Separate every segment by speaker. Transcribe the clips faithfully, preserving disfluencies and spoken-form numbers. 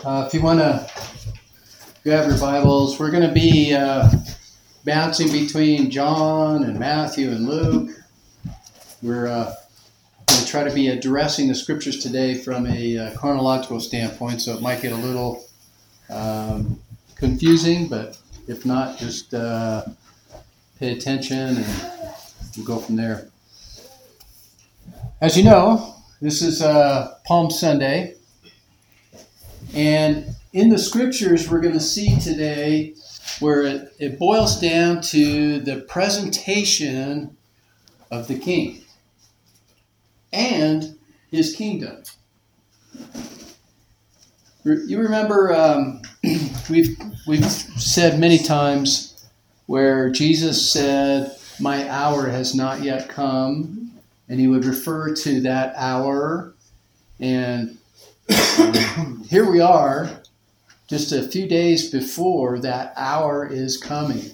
Speaker 1: Uh, if you want to grab your Bibles, we're going to be uh, bouncing between John and Matthew and Luke. We're uh, going to try to be addressing the scriptures today from a uh, chronological standpoint, so it might get a little um, confusing, but if not, just uh, pay attention and we'll go from there. As you know, this is uh, Palm Sunday. And in the scriptures, we're going to see today where it, it boils down to the presentation of the king and his kingdom. You remember um, we've we've said many times where Jesus said, "My hour has not yet come," and he would refer to that hour. And um, here we are, just a few days before that hour is coming.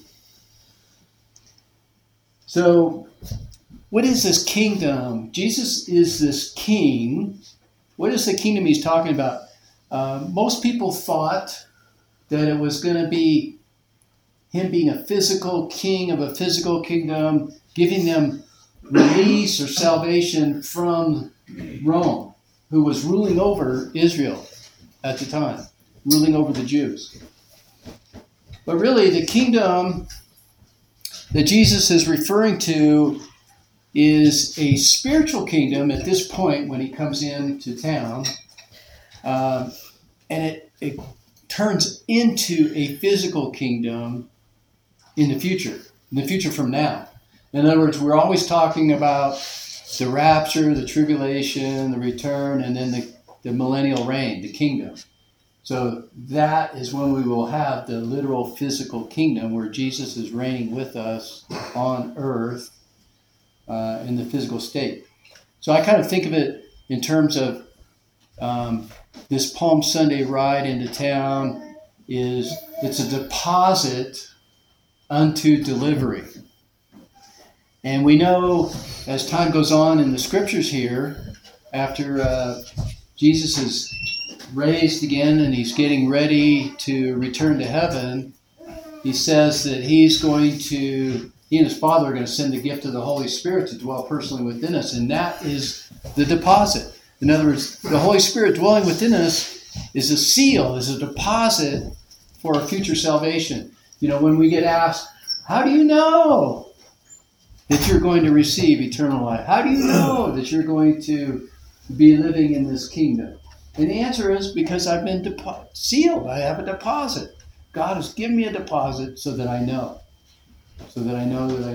Speaker 1: So, what is this kingdom? Jesus is this king. What is the kingdom he's talking about? Uh, most people thought that it was going to be him being a physical king of a physical kingdom, giving them release or salvation from Rome, who was ruling over Israel at the time, ruling over the Jews. But really, the kingdom that Jesus is referring to is a spiritual kingdom at this point when he comes into town, um, and it, it turns into a physical kingdom in the future, in the future from now. In other words, we're always talking about the rapture, the tribulation, the return, and then the, the millennial reign, the kingdom. So that is when we will have the literal physical kingdom where Jesus is reigning with us on earth uh, in the physical state. So I kind of think of it in terms of um, this Palm Sunday ride into town is it's a deposit unto delivery. And we know as time goes on in the scriptures here, after uh, Jesus is raised again and he's getting ready to return to heaven, he says that he's going to, he and his Father are going to send the gift of the Holy Spirit to dwell personally within us. And that is the deposit. In other words, the Holy Spirit dwelling within us is a seal, is a deposit for our future salvation. You know, when we get asked, how do you know that you're going to receive eternal life? How do you know that you're going to be living in this kingdom? And the answer is because I've been depo- sealed. I have a deposit. God has given me a deposit so that I know. So that I know that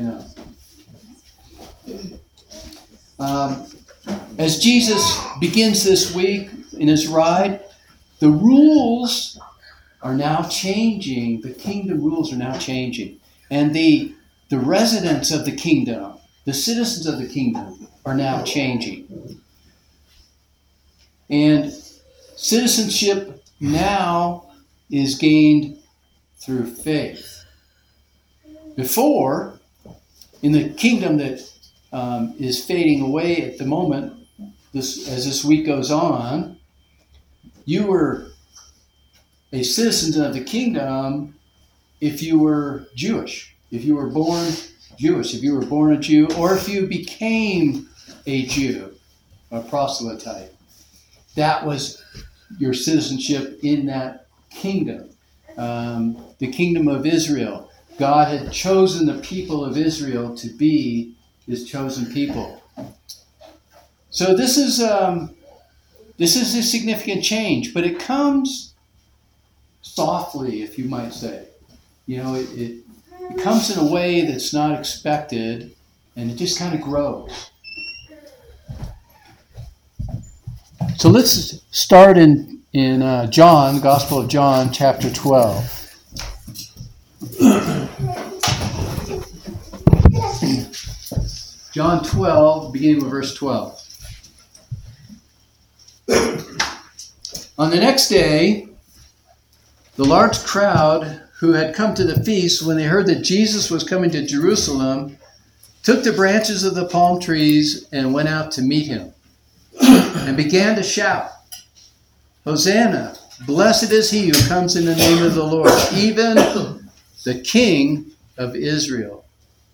Speaker 1: I know. Um, as Jesus begins this week in his ride, the rules are now changing. The kingdom rules are now changing. And the The residents of the kingdom, the citizens of the kingdom, are now changing. And citizenship now is gained through faith. Before, in the kingdom that um, is fading away at the moment, this, as this week goes on, you were a citizen of the kingdom if you were Jewish. If you were born Jewish, if you were born a Jew, or if you became a Jew, a proselyte, that was your citizenship in that kingdom. Um, the kingdom of Israel. God had chosen the people of Israel to be his chosen people. So this is um, this is a significant change, but it comes softly, if you might say. You know, it, it It comes in a way that's not expected, and it just kind of grows. So let's start in, in uh, John, Gospel of John, chapter twelve. John twelve, beginning with verse twelve. On the next day, the large crowd who had come to the feast, when they heard that Jesus was coming to Jerusalem, took the branches of the palm trees and went out to meet him, and began to shout, "Hosanna! Blessed is he who comes in the name of the Lord, even the King of Israel.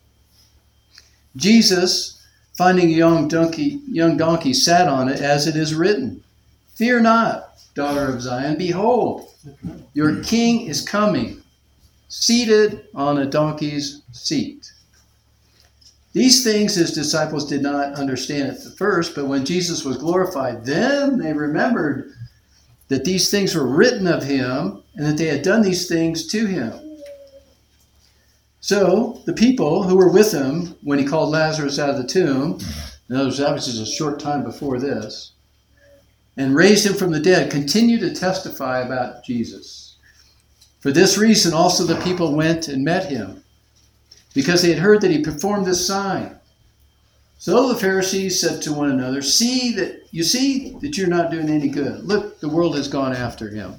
Speaker 1: Jesus, finding a young donkey, young donkey, sat on it, as it is written, Fear not, daughter of Zion. Behold, your king is coming, seated on a donkey's seat. These things his disciples did not understand at the first, but when Jesus was glorified, then they remembered that these things were written of him and that they had done these things to him. So the people who were with him when he called Lazarus out of the tomb, in other words, that was just a short time before this, and raised him from the dead, continued to testify about Jesus. For this reason also the people went and met him, because they had heard that he performed this sign. So the Pharisees said to one another, See that you see that you're not doing any good. Look, the world has gone after him.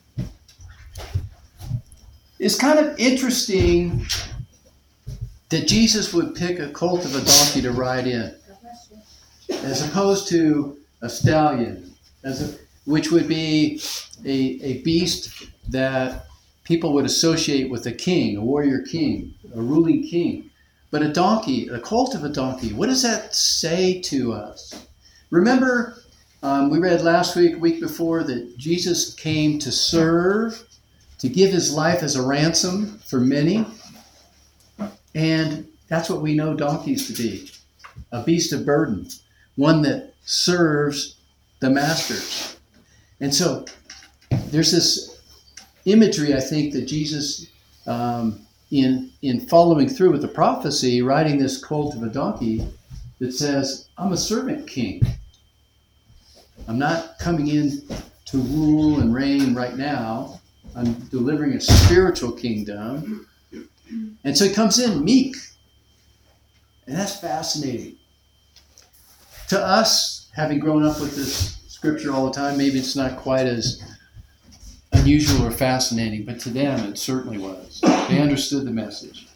Speaker 1: It's kind of interesting that Jesus would pick a colt of a donkey to ride in, as opposed to a stallion, as a, which would be a, a beast that people would associate with a king, a warrior king, a ruling king. But a donkey, a colt of a donkey, what does that say to us? Remember, um, we read last week, week before, that Jesus came to serve, to give his life as a ransom for many. And that's what we know donkeys to be, a beast of burden, one that serves the masters. And so there's this imagery, I think, that Jesus, um, in, in following through with the prophecy, riding this colt of a donkey, that says, I'm a servant king. I'm not coming in to rule and reign right now. I'm delivering a spiritual kingdom. And so he comes in meek. And that's fascinating. To us, having grown up with this scripture all the time, maybe it's not quite as unusual or fascinating, but to them it certainly was. They understood the message.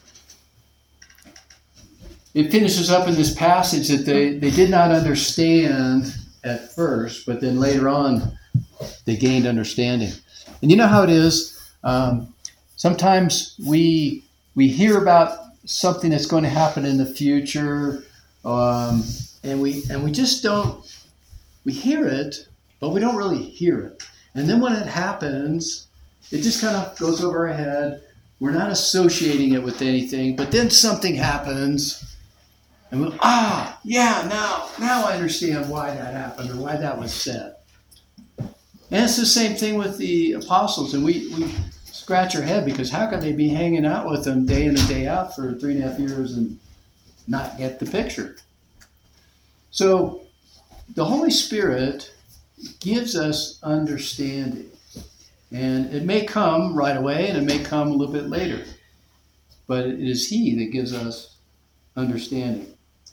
Speaker 1: It finishes up in this passage that they, they did not understand at first, but then later on they gained understanding. And you know how it is? Um, sometimes we we hear about something that's going to happen in the future, um, and we and we just don't. We hear it, but we don't really hear it. And then when it happens, it just kind of goes over our head. We're not associating it with anything, but then something happens. And we'll, ah, yeah, now, now I understand why that happened or why that was said. And it's the same thing with the apostles. And we, we scratch our head because how could they be hanging out with them day in and day out for three and a half years and not get the picture? So the Holy Spirit gives us understanding. And it may come right away and it may come a little bit later. But it is He that gives us understanding.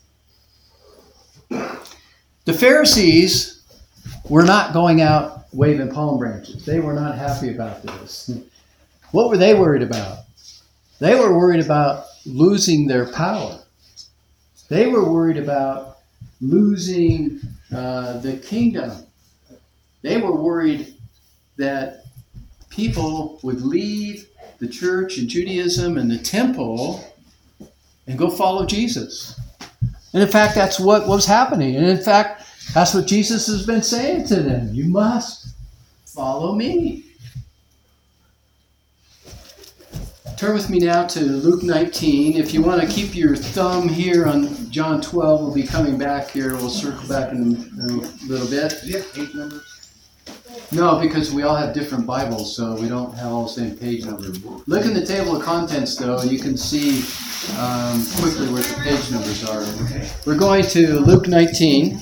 Speaker 1: The Pharisees were not going out waving palm branches. They were not happy about this. What were they worried about? They were worried about losing their power. They were worried about losing uh, the kingdom. They were worried that people would leave the church and Judaism and the temple and go follow Jesus. And in fact, that's what was happening. And in fact, that's what Jesus has been saying to them. You must follow me. Turn with me now to Luke nineteen. If you want to keep your thumb here on John twelve, we'll be coming back here. We'll circle back in, in a little bit.
Speaker 2: Do you have page numbers?
Speaker 1: No, because we all have different Bibles, so we don't have all the same page numbers. Look in the table of contents, though, and you can see um, quickly where the page numbers are. We're going to Luke nineteen.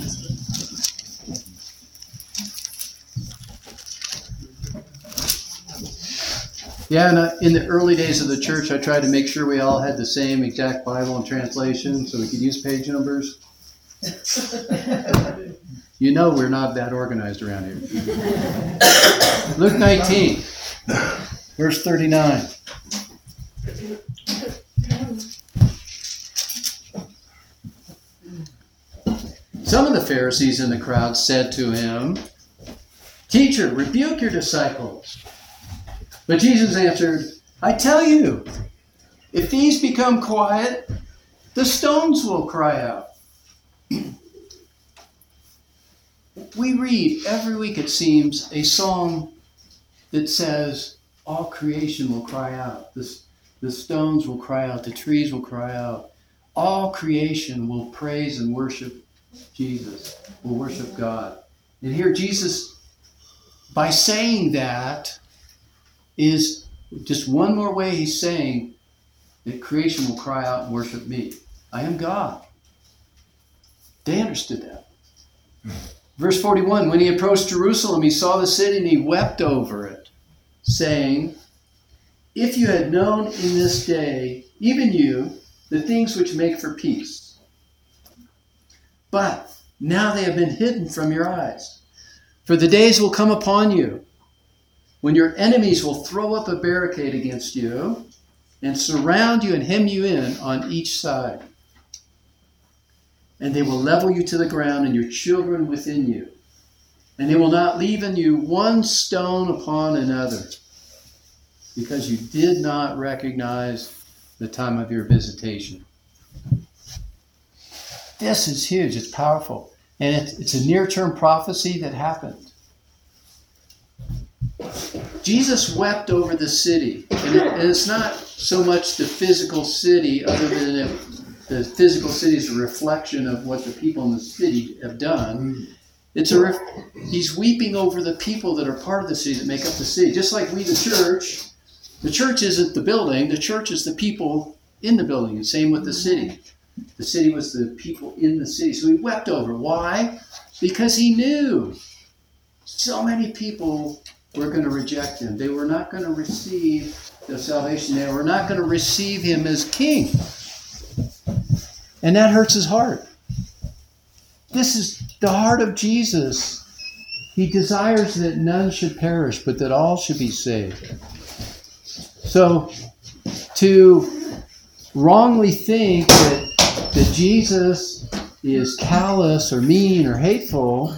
Speaker 1: Yeah, and uh, in the early days of the church, I tried to make sure we all had the same exact Bible and translation so we could use page numbers. You know we're not that organized around here. Luke nineteen, verse thirty-nine. Some of the Pharisees in the crowd said to him, Teacher, rebuke your disciples. But Jesus answered, I tell you, if these become quiet, the stones will cry out. We read every week, it seems, a song that says, all creation will cry out. The, the stones will cry out. The trees will cry out. All creation will praise and worship Jesus, will worship God. And here Jesus, by saying that, is just one more way he's saying that creation will cry out and worship me. I am God. They understood that. Verse forty-one, when he approached Jerusalem, he saw the city and he wept over it, saying, if you had known in this day, even you, the things which make for peace. But now they have been hidden from your eyes. For the days will come upon you when your enemies will throw up a barricade against you and surround you and hem you in on each side. And they will level you to the ground and your children within you. And they will not leave in you one stone upon another, because you did not recognize the time of your visitation. This is huge. It's powerful. And it's, it's a near-term prophecy that happened. Jesus wept over the city. And, it, and it's not so much the physical city, other than it, the physical city is a reflection of what the people in the city have done. It's a ref, he's weeping over the people that are part of the city, that make up the city. Just like we, the church, the church isn't the building. The church is the people in the building. And same with the city. The city was the people in the city. So he wept over. Why? Because he knew so many people were going to reject him. They were not going to receive the salvation. They were not going to receive him as king. And that hurts his heart. This is the heart of Jesus. He desires that none should perish, but that all should be saved. So to wrongly think that, that Jesus is callous or mean or hateful,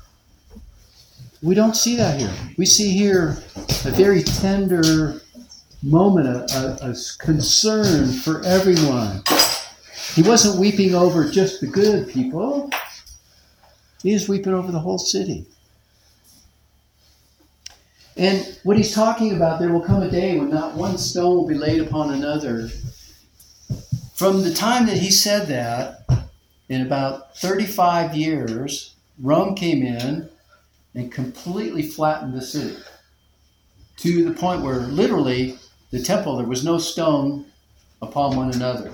Speaker 1: we don't see that here. We see here a very tender moment, a, a, a concern for everyone. He wasn't weeping over just the good people. He is weeping over the whole city. And what he's talking about, there will come a day when not one stone will be laid upon another. From the time that he said that, in about thirty-five years, Rome came in and completely flattened the city. To the point where literally the temple, there was no stone upon one another.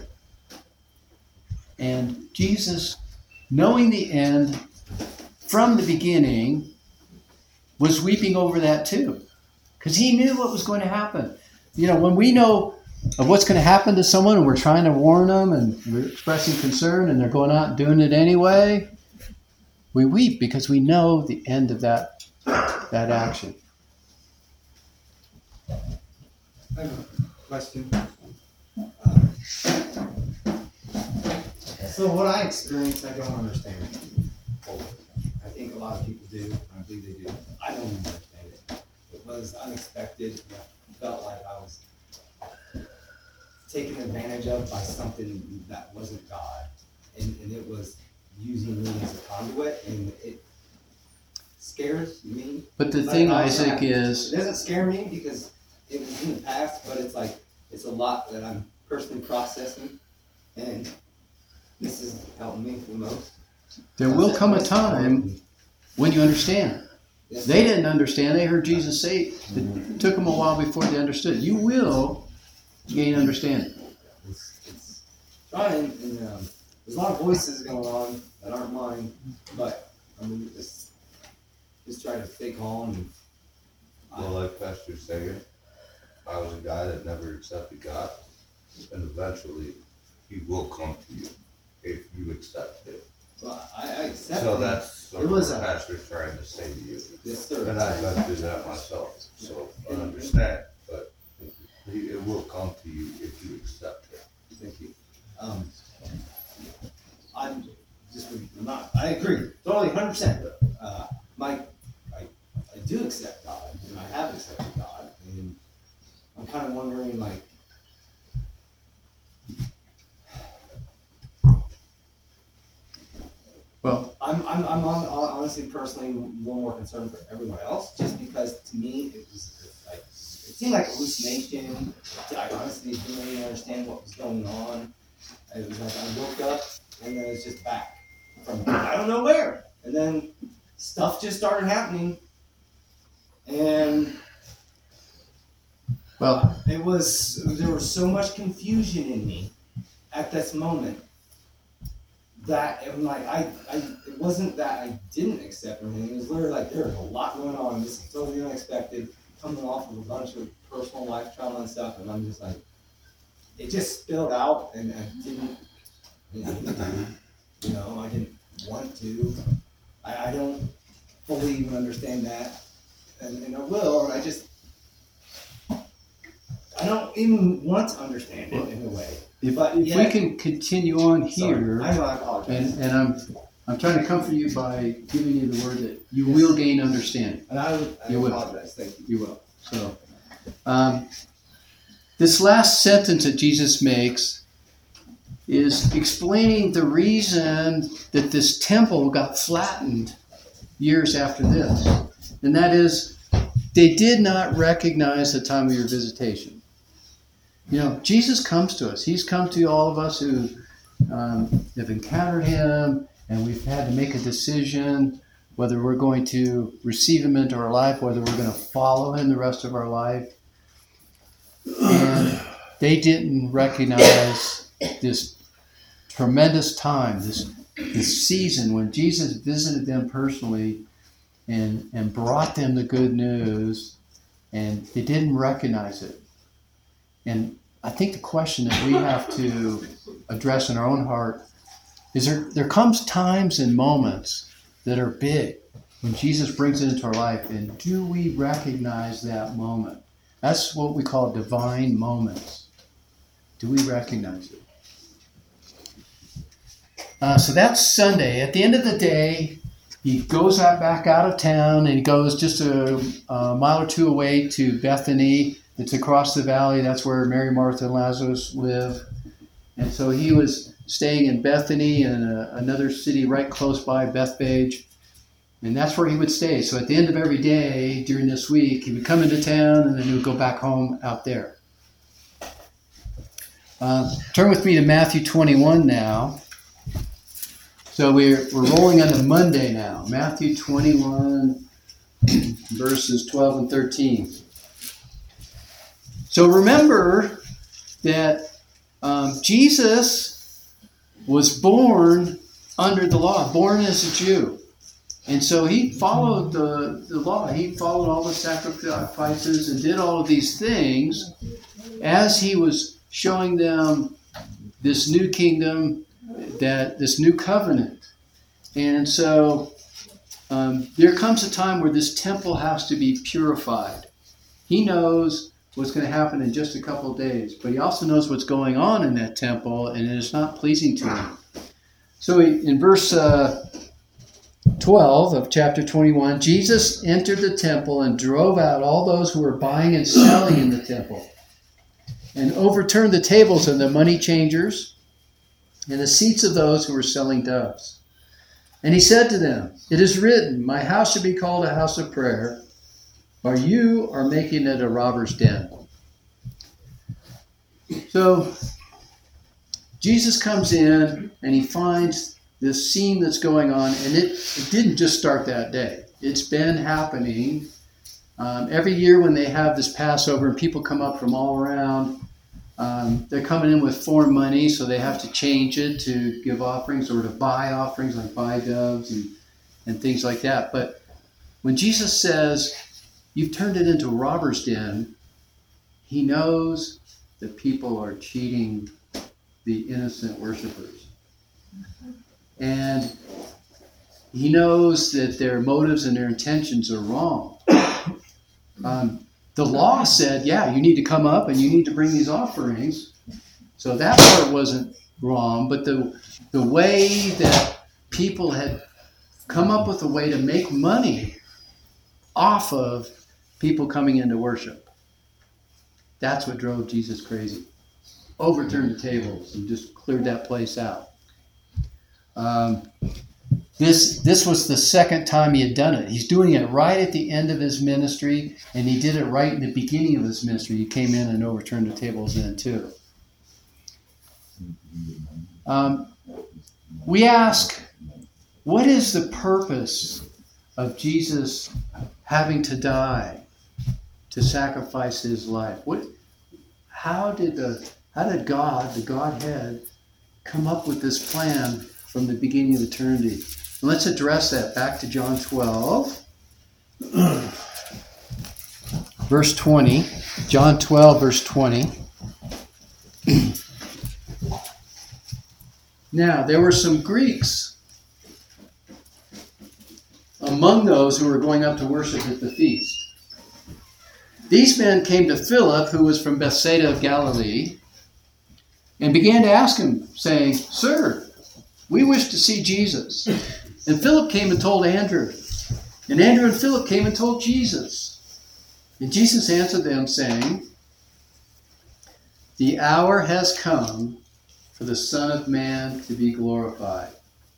Speaker 1: And Jesus, knowing the end from the beginning, was weeping over that too. Because he knew what was going to happen. You know, when we know of what's going to happen to someone and we're trying to warn them and we're expressing concern and they're going out and doing it anyway, we weep because we know the end of that, that action.
Speaker 2: I have a question. So what I experienced, I don't understand fully. I think a lot of people do. I believe they do. I don't understand it. It was unexpected. I felt like I was taken advantage of by something that wasn't God. And, and it was using me as a conduit, and it scares me.
Speaker 1: But the
Speaker 2: Like,
Speaker 1: thing,
Speaker 2: I-
Speaker 1: Isaac, is...
Speaker 2: It doesn't scare me because it was in the past, but it's like, it's a lot that I'm personally processing, and this is helping me the most.
Speaker 1: There will come a time when you understand.
Speaker 2: Yes,
Speaker 1: They didn't understand. They heard Jesus say it. It took them a while before they understood. You will gain understanding.
Speaker 2: It's, it's trying, and um, there's a lot of voices going on that aren't mine, but I mean, just, just try to stay calm. And
Speaker 3: Well, like Pastor saying, I was a guy that never accepted God, and eventually He will come to you if you accept it.
Speaker 2: well, I, I accept
Speaker 3: So
Speaker 2: it.
Speaker 3: that's
Speaker 2: It
Speaker 3: what
Speaker 2: was
Speaker 3: the
Speaker 2: a-
Speaker 3: pastor's trying to say to you.
Speaker 2: Yes, sir.
Speaker 3: And I've been through that myself, so I understand, but it it will come to you if you accept it.
Speaker 2: Thank you. Um, I'm just, I'm not, I agree, totally, hundred percent. Uh, my, I, I do accept God, and I have accepted God, and I'm kind of wondering, like,
Speaker 1: Well,
Speaker 2: I'm, I'm, I'm on, honestly, personally, more more concerned for everyone else, just because to me, it was like, it seemed like a hallucination. I honestly didn't really understand what was going on. It was like I woke up, and then it's just back from I don't know where. And then stuff just started happening. And
Speaker 1: well,
Speaker 2: it was, there was so much confusion in me at this moment that I'm like, I, I, it wasn't that I didn't accept everything. It was literally like, there was a lot going on. This is totally unexpected, coming off of a bunch of personal life trauma and stuff. And I'm just like, it just spilled out, and I didn't, you know, you know I didn't want to. I, I don't fully even understand that. And, and I will, and I just, I don't even want to understand it in a way.
Speaker 1: if,
Speaker 2: But
Speaker 1: if
Speaker 2: yeah.
Speaker 1: we can continue on here,
Speaker 2: Sorry. I know, I apologize.
Speaker 1: and, and I'm I'm trying to comfort you by giving you the word that you will gain understanding.
Speaker 2: And I, would, I
Speaker 1: You will.
Speaker 2: apologize, thank you.
Speaker 1: You will. So, um, this last sentence that Jesus makes is explaining the reason that this temple got flattened years after this. And that is, they did not recognize the time of your visitation. You know, Jesus comes to us. He's come to all of us who um, have encountered him, and we've had to make a decision whether we're going to receive him into our life, whether we're going to follow him the rest of our life. And they didn't recognize this tremendous time, this, this season when Jesus visited them personally and, and brought them the good news, and they didn't recognize it. And I think the question that we have to address in our own heart is there, there comes times and moments that are big when Jesus brings it into our life, and do we recognize that moment? That's what we call divine moments. Do we recognize it? Uh, so that's Sunday. At the end of the day, he goes out back out of town, and he goes just a, a mile or two away to Bethany. It's across the valley. That's where Mary, Martha, and Lazarus live. And so he was staying in Bethany and a, another city right close by, Bethphage. And that's where he would stay. So at the end of every day during this week, he would come into town, and then he would go back home out there. Uh, turn with me to Matthew twenty-one now. So we're, we're rolling on to Monday now. Matthew twenty-one, verses twelve and thirteen. So remember that um, Jesus was born under the law, born as a Jew. And so he followed the, the law. He followed all the sacrifices and did all of these things as he was showing them this new kingdom, that this new covenant. And so um, there comes a time where this temple has to be purified. He knows what's going to happen in just a couple of days, but he also knows what's going on in that temple, and it is not pleasing to him. So in verse uh, twelve of chapter twenty-one, Jesus entered the temple and drove out all those who were buying and selling in the temple, and overturned the tables of the money changers and the seats of those who were selling doves. And he said to them, "It is written, my house should be called a house of prayer, but you are making it a robber's den." So Jesus comes in and he finds this scene that's going on, and it, it didn't just start that day. It's been happening um, every year when they have this Passover, and people come up from all around. Um, they're coming in with foreign money, so they have to change it to give offerings or to buy offerings, like buy doves and, and things like that. But when Jesus says, "You've turned it into a robber's den," he knows that people are cheating the innocent worshipers. And he knows that their motives and their intentions are wrong. Um, the law said, yeah, you need to come up and you need to bring these offerings. So that part wasn't wrong, but the the way that people had come up with a way to make money off of people coming into worship. That's what drove Jesus crazy. Overturned the tables and just cleared that place out. Um, this this was the second time he had done it. He's doing it right at the end of his ministry, and he did it right in the beginning of his ministry. He came in and overturned the tables then too. Um, we ask, what is the purpose of Jesus having to die, to sacrifice his life? What? How did the how did God, the Godhead, come up with this plan from the beginning of eternity? And let's address that. Back to John twelve, verse twenty. John twelve, verse twenty. Now, there were some Greeks among those who were going up to worship at the feast. These men came to Philip, who was from Bethsaida of Galilee, and began to ask him, saying, "Sir, we wish to see Jesus." And Philip came and told Andrew. And Andrew and Philip came and told Jesus. And Jesus answered them, saying, "The hour has come for the Son of Man to be glorified."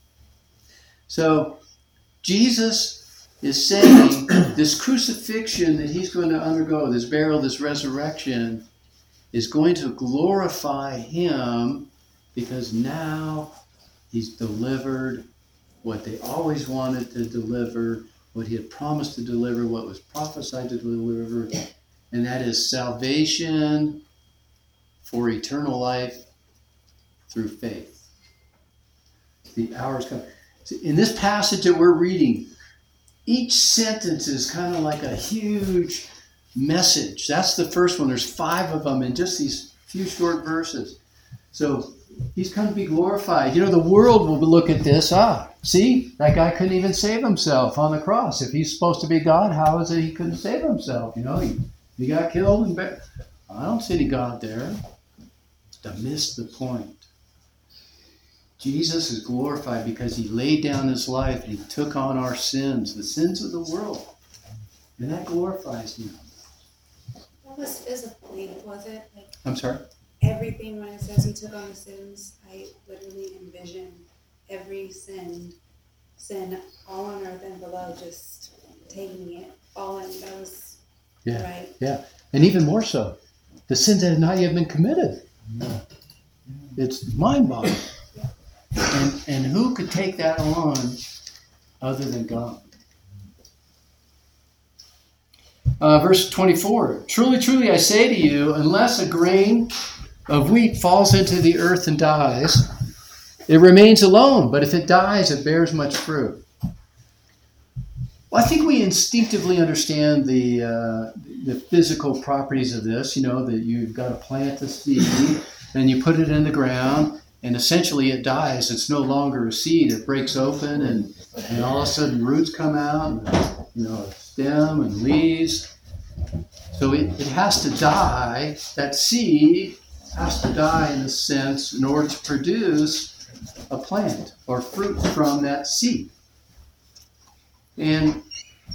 Speaker 1: So, Jesus is saying this crucifixion that he's going to undergo, this burial, this resurrection, is going to glorify him, because now he's delivered what they always wanted to deliver, what he had promised to deliver, what was prophesied to deliver, and that is salvation for eternal life through faith. The hour's come. In this passage that we're reading, each sentence is kind of like a huge message. That's the first one. There's five of them in just these few short verses. So he's come to be glorified. You know, the world will look at this. Ah, see, that guy couldn't even save himself on the cross. If he's supposed to be God, how is it he couldn't save himself? You know, he, he got killed. And ba- I don't see any God there. To miss the point. Jesus is glorified because he laid down his life and he took on our sins, the sins of the world. And that glorifies him.
Speaker 4: What was physically, was it? Like
Speaker 1: I'm sorry?
Speaker 4: everything, when it says he took on the sins, I literally envision every sin, sin all on earth and below, just taking it all in. That was
Speaker 1: Yeah.
Speaker 4: right.
Speaker 1: Yeah. And even more so, the sins that have not yet been committed. It's mind-boggling. And, and who could take that on other than God? Uh, verse twenty-four, "Truly, truly, I say to you, unless a grain of wheat falls into the earth and dies, it remains alone. But if it dies, it bears much fruit." Well, I think we instinctively understand the uh, the physical properties of this. You know, that you've got to plant the seed, and you put it in the ground, and essentially it dies. It's no longer a seed. It breaks open, and, and all of a sudden roots come out, and, you know, a stem and leaves. So it, it has to die. That seed has to die in a sense in order to produce a plant or fruit from that seed. And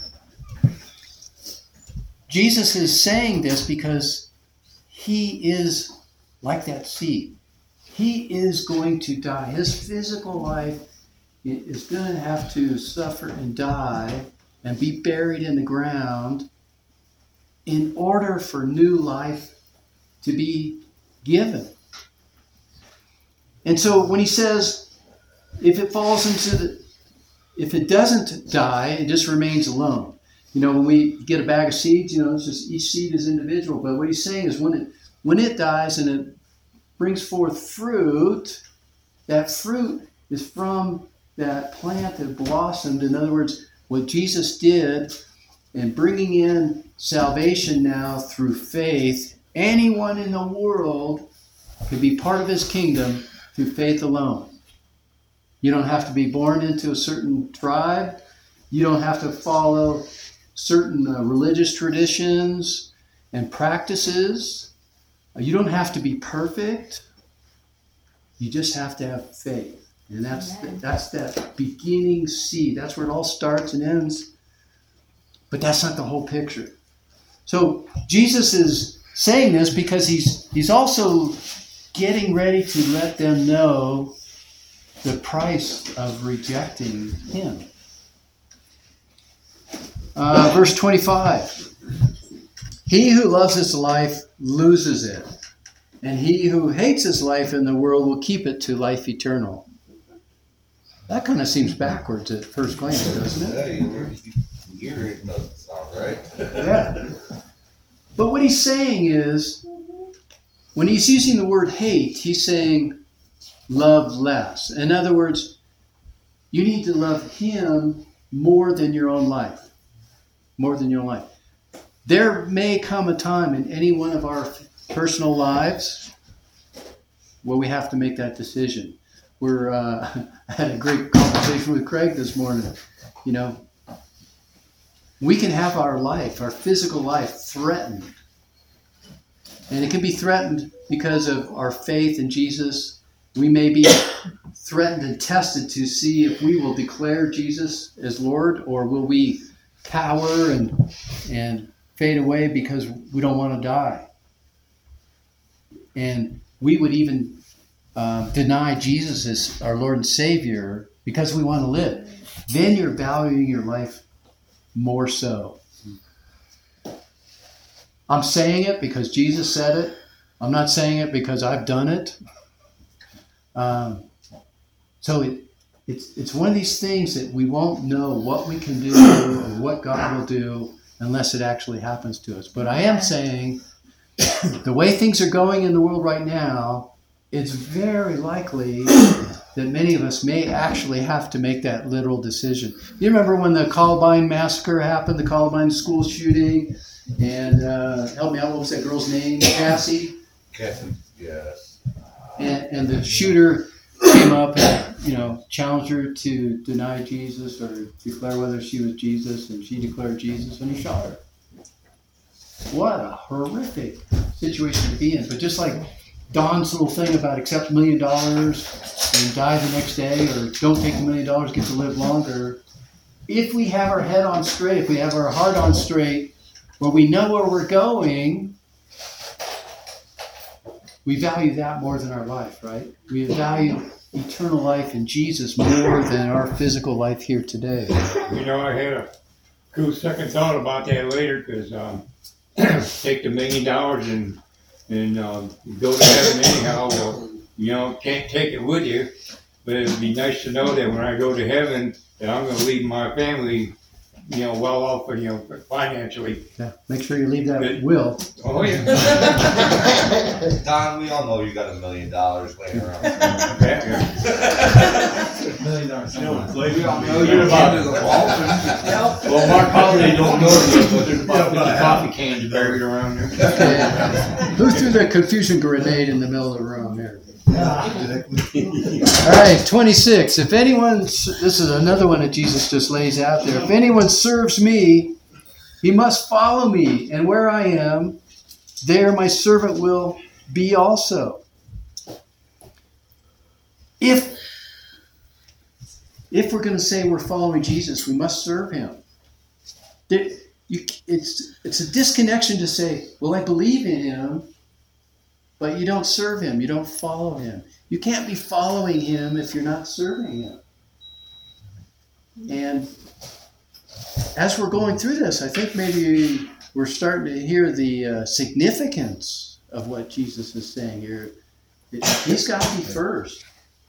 Speaker 1: Jesus is saying this because he is like that seed. He is going to die. His physical life is going to have to suffer and die and be buried in the ground in order for new life to be given. And so when he says, if it falls into the, if it doesn't die, it just remains alone. You know, when we get a bag of seeds, you know, it's just each seed is individual. But what he's saying is when it when it dies and it brings forth fruit, that fruit is from that plant that blossomed. In other words, what Jesus did in bringing in salvation now through faith, anyone in the world can be part of his kingdom through faith alone. You don't have to be born into a certain tribe. You don't have to follow certain uh, religious traditions and practices. You don't have to be perfect. You just have to have faith. And that's the, that's that beginning seed. That's where it all starts and ends. But that's not the whole picture. So Jesus is saying this because he's he's also getting ready to let them know the price of rejecting him. Uh, verse twenty-five. He who loves his life loses it, and he who hates his life in the world will keep it to life eternal. That kind of seems backwards at first glance, doesn't it?
Speaker 3: Yeah, you were, you hear it doesn't sound right.
Speaker 1: Yeah. But what he's saying is, when he's using the word hate, he's saying love less. In other words, you need to love him more than your own life. More than your own life. There may come a time in any one of our personal lives where we have to make that decision. We're, uh, I had a great conversation with Craig this morning. You know, we can have our life, our physical life, threatened. And it can be threatened because of our faith in Jesus. We may be threatened and tested to see if we will declare Jesus as Lord, or will we cower and and fade away because we don't want to die. And we would even uh, deny Jesus as our Lord and Savior because we want to live. Then you're valuing your life more so. I'm saying it because Jesus said it. I'm not saying it because I've done it. Um, so it, it's it's one of these things that we won't know what we can do or what God will do unless it actually happens to us. But I am saying the way things are going in the world right now, it's very likely that many of us may actually have to make that literal decision. You remember when the Columbine massacre happened, the Columbine school shooting, and uh, help me out, what was that girl's name? Cassie?
Speaker 3: Cassie, yes.
Speaker 1: And, and the shooter came up and, you know, challenged her to deny Jesus or declare whether she was Jesus, and she declared Jesus, and he shot her. What a horrific situation to be in. But just like Don's little thing about accept a million dollars and die the next day, or don't take the million dollars, get to live longer, if we have our head on straight, if we have our heart on straight, where we know where we're going, we value that more than our life, right? We value eternal life in Jesus more than our physical life here today.
Speaker 5: You know, I had a cool second thought about that later, because um, take the million dollars and and um, go to heaven anyhow. Well, you know, can't take it with you, but it'd be nice to know that when I go to heaven, that I'm going to leave my family, you know, well off, you know, financially.
Speaker 1: Yeah, make sure you leave that will.
Speaker 5: Oh yeah.
Speaker 3: Don, we all know you got a million dollars laying around.
Speaker 2: Million dollars.
Speaker 6: You know, like,
Speaker 3: We all know
Speaker 6: you
Speaker 3: you're
Speaker 6: about
Speaker 3: into the vault.
Speaker 5: Well, Mark Holiday don't know this, but there's about fifty coffee cans buried around there.
Speaker 1: Okay. Who threw the confusion grenade in the middle of the room here? All right, twenty-six. If anyone, this is another one that Jesus just lays out there. If anyone serves me, he must follow me, and where I am, there my servant will be also. If if we're going to say we're following Jesus, we must serve him. There, you, it's it's a disconnection to say, well, I believe in him, but you don't serve him, you don't follow him. You can't be following him if you're not serving him. And as we're going through this, I think maybe we're starting to hear the uh, significance of what Jesus is saying here. It, he's got to be first.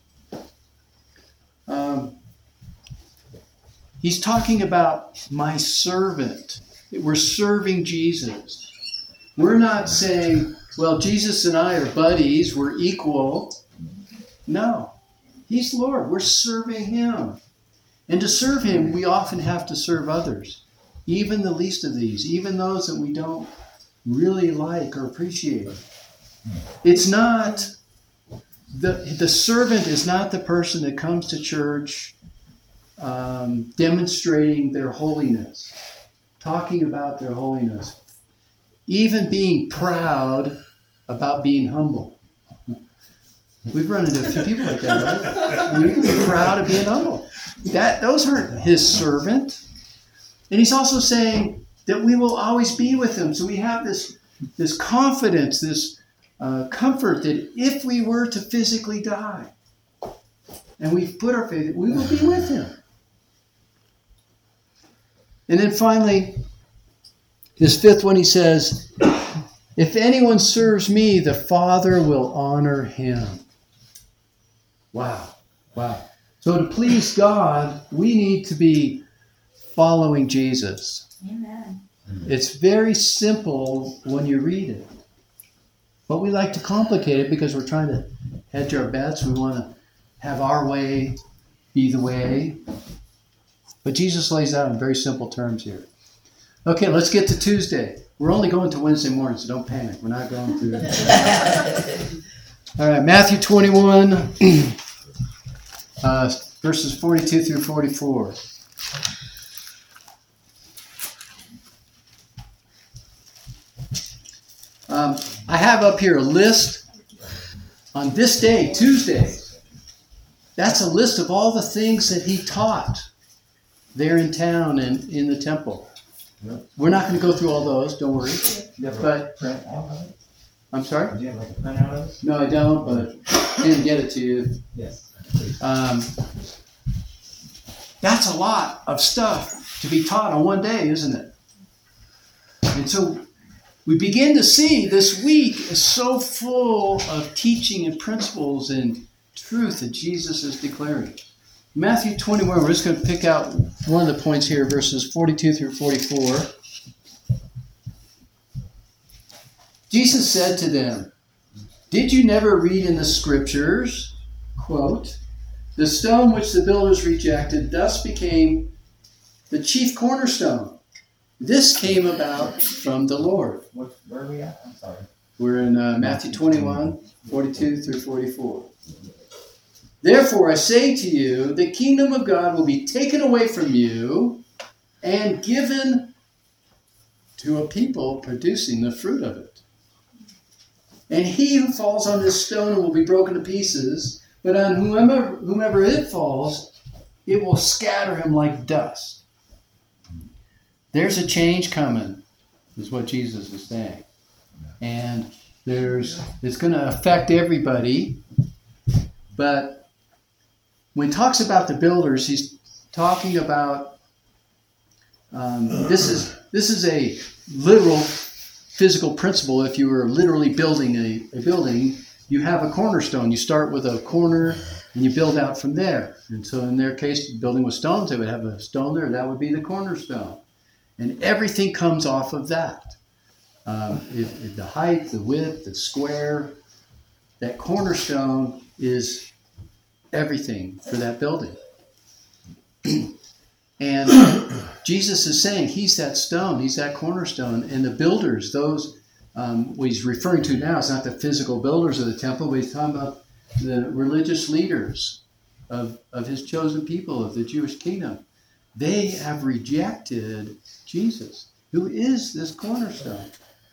Speaker 1: Um, he's talking about my servant. We're serving Jesus. We're not saying, well, Jesus and I are buddies, we're equal. No, he's Lord. We're serving him. And to serve him, we often have to serve others, even the least of these, even those that we don't really like or appreciate. It's not, the, the servant is not the person that comes to church um, demonstrating their holiness, talking about their holiness, even being proud about being humble. We've run into a few people like that, right? You can be proud of being humble. That those aren't his servant. And he's also saying that we will always be with him. So we have this, this confidence, this uh, comfort that if we were to physically die, and we've put our faith, we will be with him. And then finally, this fifth one, he says, if anyone serves me, the Father will honor him. Wow. Wow. So to please God, we need to be following Jesus.
Speaker 4: Amen.
Speaker 1: It's very simple when you read it. But we like to complicate it because we're trying to hedge our bets. We want to have our way be the way. But Jesus lays out in very simple terms here. Okay, let's get to Tuesday. We're only going to Wednesday morning, so don't panic. We're not going through. All right, Matthew twenty-one, uh, verses forty-two through forty-four. Um, I have up here a list on this day, Tuesday. That's a list of all the things that he taught there in town and in the temple.
Speaker 2: Yep.
Speaker 1: We're not going to go through all those, don't worry.
Speaker 2: You have
Speaker 1: But-
Speaker 2: a print out of it?
Speaker 1: I'm sorry?
Speaker 2: Do you have like a printout of it?
Speaker 1: No, I don't, but I didn't get it to you.
Speaker 2: Yes.
Speaker 1: Um, that's a lot of stuff to be taught on one day, isn't it? And so we begin to see this week is so full of teaching and principles and truth that Jesus is declaring. Matthew twenty-one, we're just going to pick out one of the points here, verses forty-two through forty-four. Jesus said to them, "Did you never read in the scriptures, quote, the stone which the builders rejected thus became the chief cornerstone? This came about from the Lord."
Speaker 2: What, where are we at? I'm sorry.
Speaker 1: We're in uh, Matthew twenty-one, forty-two through forty-four. "Therefore I say to you, the kingdom of God will be taken away from you and given to a people producing the fruit of it. And he who falls on this stone will be broken to pieces, but on whomever, whomever it falls, it will scatter him like dust." There's a change coming, is what Jesus is saying. And there's it's going to affect everybody. But when he talks about the builders, he's talking about um, this is this is a literal physical principle. If you were literally building a, a building, you have a cornerstone. You start with a corner and you build out from there. And so in their case, building with stones, they would have a stone there. That would be the cornerstone. And everything comes off of that. Um, if, if the height, the width, the square, that cornerstone is everything for that building. And Jesus is saying he's that stone, he's that cornerstone. And the builders, those um, what he's referring to now is not the physical builders of the temple, but he's talking about the religious leaders of, of his chosen people, of the Jewish kingdom. They have rejected Jesus, who is this cornerstone.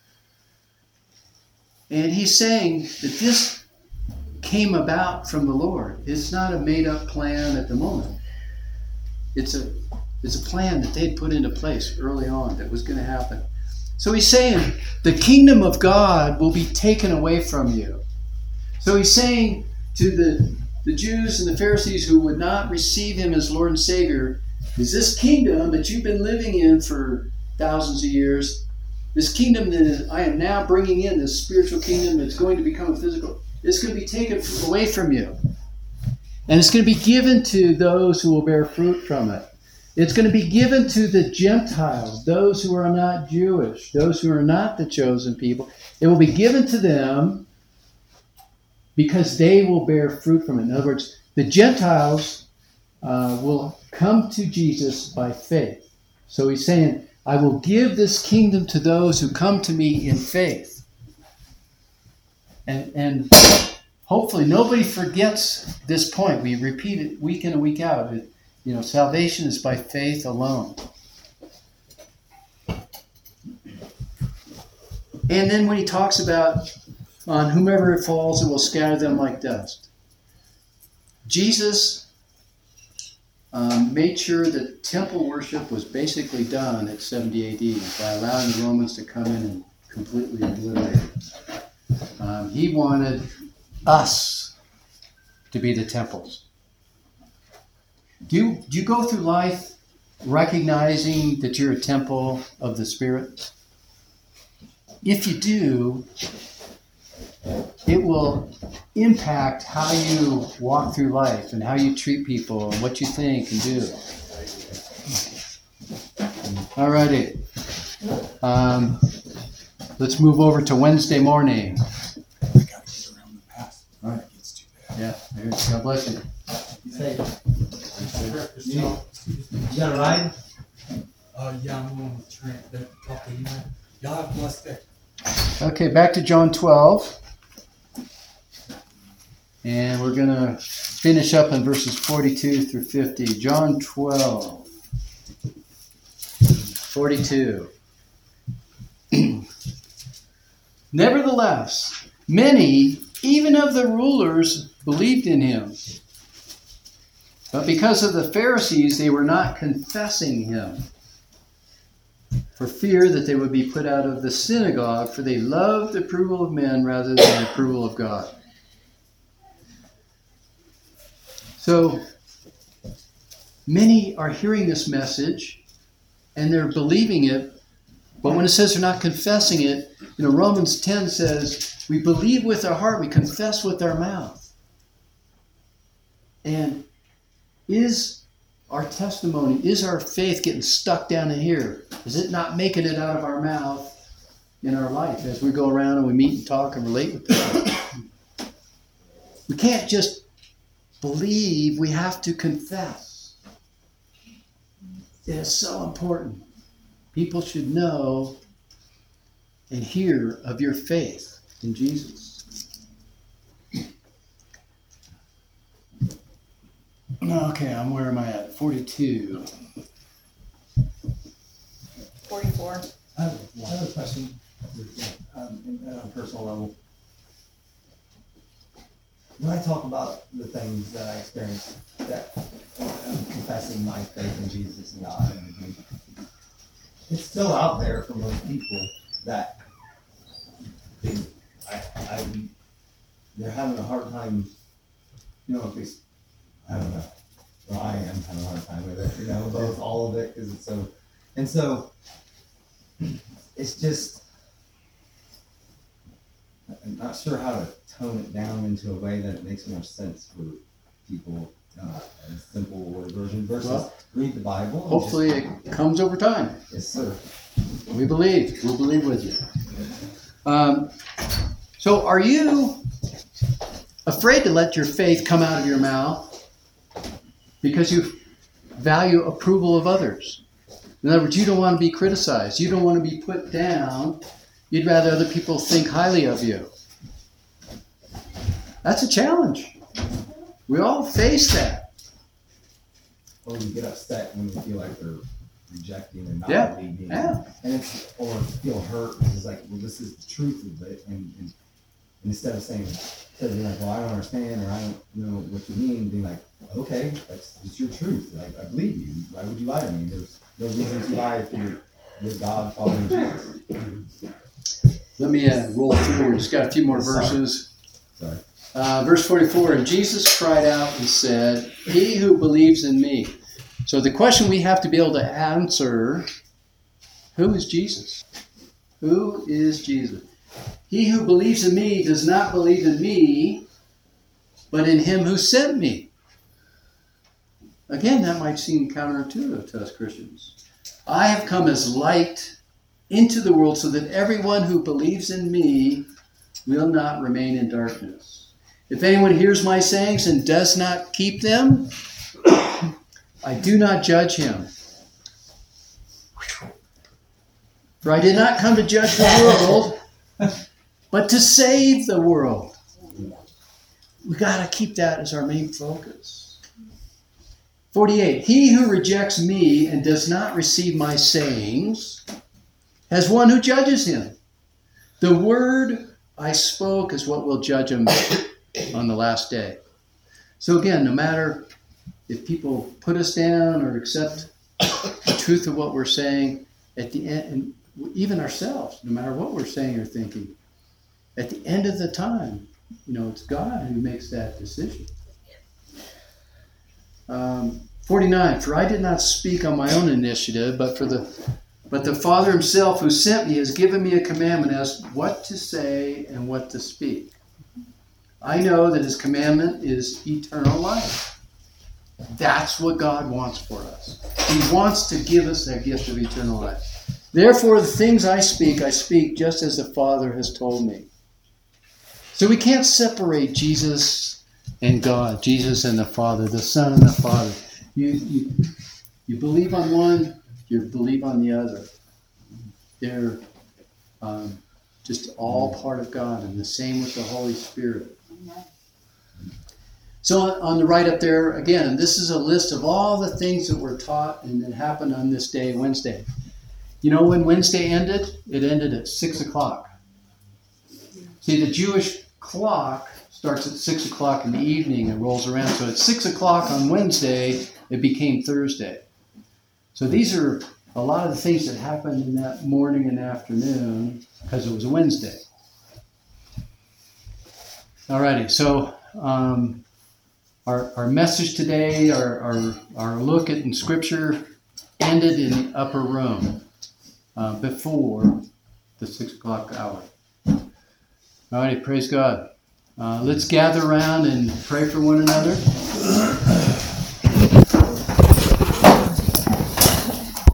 Speaker 1: And he's saying that this came about from the Lord. It's not a made-up plan at the moment. It's a it's a plan that they'd put into place early on that was going to happen. So he's saying the kingdom of God will be taken away from you. So he's saying to the, the Jews and the Pharisees who would not receive him as Lord and Savior, is this kingdom that you've been living in for thousands of years, this kingdom that is, I am now bringing in, this spiritual kingdom that's going to become a physical, it's going to be taken away from you. And it's going to be given to those who will bear fruit from it. It's going to be given to the Gentiles, those who are not Jewish, those who are not the chosen people. It will be given to them because they will bear fruit from it. In other words, the Gentiles uh, will come to Jesus by faith. So he's saying, I will give this kingdom to those who come to me in faith. And, and hopefully nobody forgets this point. We repeat it week in and week out. It, you know, salvation is by faith alone. And then when he talks about on whomever it falls, it will scatter them like dust. Jesus um, made sure that temple worship was basically done at seventy A D by allowing the Romans to come in and completely obliterate it. Um, he wanted us to be the temples. Do you, do you go through life recognizing that you're a temple of the Spirit? If you do, it will impact how you walk through life and how you treat people and what you think and do. Alrighty. Um, let's move over to Wednesday morning.
Speaker 6: I gotta get around the past.
Speaker 1: All right.
Speaker 6: It's too bad.
Speaker 1: Yeah, there, God bless you.
Speaker 2: You say, you, you got a ride?
Speaker 6: Uh, yeah, I'm going with Trent. The couple you met. Y'all have a blessed day.
Speaker 1: Okay, back to John twelve. And we're going to finish up in verses forty-two through fifty. John twelve, forty-two. Nevertheless, many, even of the rulers, believed in him. But because of the Pharisees, they were not confessing him, for fear that they would be put out of the synagogue, for they loved the approval of men rather than the approval of God. So, many are hearing this message, and they're believing it, but when it says they're not confessing it, you know, Romans ten says, we believe with our heart, we confess with our mouth. And is our testimony, is our faith getting stuck down in here? Is it not making it out of our mouth in our life as we go around and we meet and talk and relate with people? We can't just believe, we have to confess. It is so important. People should know and hear of your faith in Jesus. Okay, I'm where am I at? forty-two.
Speaker 7: Forty-four.
Speaker 2: I have, I have a question, um, at a personal level. When I talk about the things that I experienced, that um, confessing my faith in Jesus and God, and it's still out there for most people that they, I, I, they're having a hard time, you know, if they, I don't know. Well, I am having a hard time with it, you know, both, all of it, because it's so, and so, it's just, I'm not sure how to tone it down into a way that it makes more sense for people, uh, a simple word version versus
Speaker 1: Well,
Speaker 2: read the Bible. and
Speaker 1: Hopefully it comes over time.
Speaker 2: just- Yes, sir.
Speaker 1: We believe. We'll believe with you. Um, so are you afraid to let your faith come out of your mouth because you value approval of others? In other words, you don't want to be criticized. You don't want to be put down. You'd rather other people think highly of you. That's a challenge. We all face that.
Speaker 2: Or you get upset when you feel like they're rejecting and not
Speaker 1: Yeah,
Speaker 2: believing.
Speaker 1: yeah.
Speaker 2: And it's, or feel hurt, because it's like, well, this is the truth of it, and, and, and instead of saying, instead of being like, well, I don't understand, or I don't know what you mean, being like, okay, that's, it's your truth, like, I believe you, why would you lie to me? There's no reason to lie if you're with God following Jesus.
Speaker 1: Let me uh, roll through. We just got a few more verses.
Speaker 2: Sorry.
Speaker 1: Uh, verse forty-four, and Jesus cried out and said, he who believes in me. So the question we have to be able to answer, who is Jesus? Who is Jesus? He who believes in me does not believe in me, but in him who sent me. Again, that might seem counterintuitive to us Christians. I have come as light into the world so that everyone who believes in me will not remain in darkness. If anyone hears my sayings and does not keep them, I do not judge him. For I did not come to judge the world, but to save the world. We got to keep that as our main focus. forty-eight, he who rejects me and does not receive my sayings has one who judges him. The word I spoke is what will judge him on the last day. So again, no matter if people put us down or accept the truth of what we're saying, at the end, and even ourselves, no matter what we're saying or thinking, at the end of the time, you know, it's God who makes that decision. Um, forty-nine, for I did not speak on my own initiative, but for the but the Father himself who sent me has given me a commandment as what to say and what to speak. I know that his commandment is eternal life. That's what God wants for us. He wants to give us that gift of eternal life. Therefore, the things I speak, I speak just as the Father has told me. So we can't separate Jesus and God, Jesus and the Father, the Son and the Father. You, you, you believe on one, you believe on the other. They're um, just all part of God, and the same with the Holy Spirit. So on the right up there, again, this is a list of all the things that were taught and that happened on this day, Wednesday. You know when Wednesday ended? It ended at six o'clock. See, the Jewish clock starts at six o'clock in the evening and rolls around. So at six o'clock on Wednesday, it became Thursday. So these are a lot of the things that happened in that morning and afternoon because it was a Wednesday. Alrighty, so um, our, our message today, our, our, our look at in Scripture ended in the upper room uh, before the six o'clock hour. Alrighty, praise God. Uh, let's gather around and pray for one another.